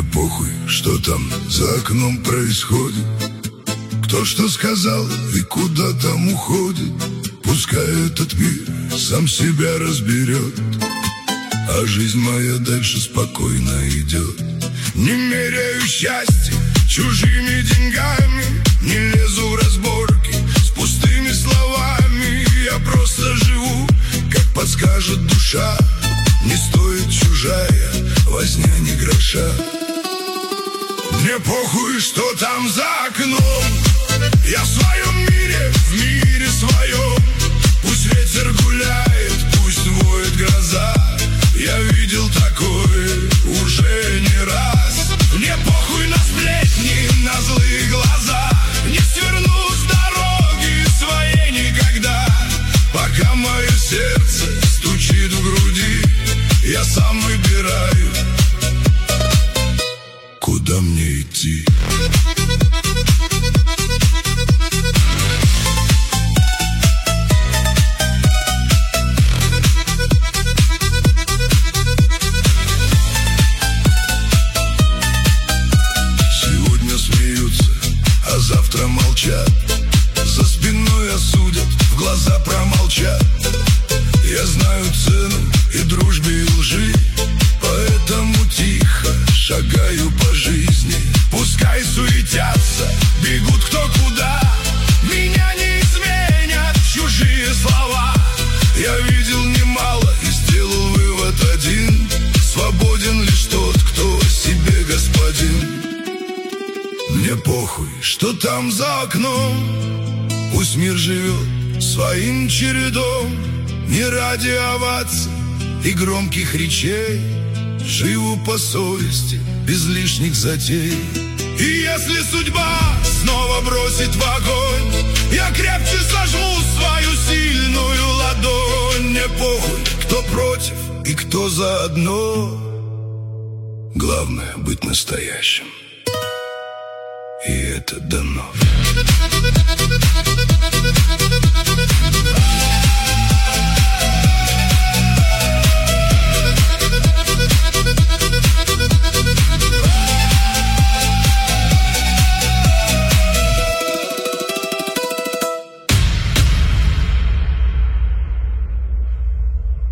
похуй, что там за окном происходит, кто что сказал и куда там уходит. Пускай этот мир сам себя разберет, а жизнь моя дальше спокойно идет. Не меряю счастье чужими деньгами, не лезу в разборки с пустыми словами. Я просто живу, как подскажет душа, не стоит чужая возня ни гроша. Мне похуй, что там за окном, я в своем мире, в мире своем. Пусть ветер гуляет, пусть воет гроза, я видел такое уже не раз. Мне похуй на сплетни, на злые глаза, не сверну с дороги своей никогда. Пока мое сердце стучит в груди, я сам выбираю, куда мне идти. Сегодня смеются, а завтра молчат, за спиной осудят, в глаза промолчат. Я знаю цену и дружбе, и лжи, поэтому тихо шагаю по жизни. Пускай суетятся, бегут кто куда, меня не изменят чужие слова. Я видел немало и сделал вывод один: свободен лишь тот, кто себе господин. Мне похуй, что там за окном, пусть мир живет своим чередом. Не ради оваций и громких речей, живу по совести, без лишних затей. И если судьба снова бросит в огонь, я крепче сожму свою сильную ладонь. Мне похуй, кто против и кто заодно, главное быть настоящим, и это дано.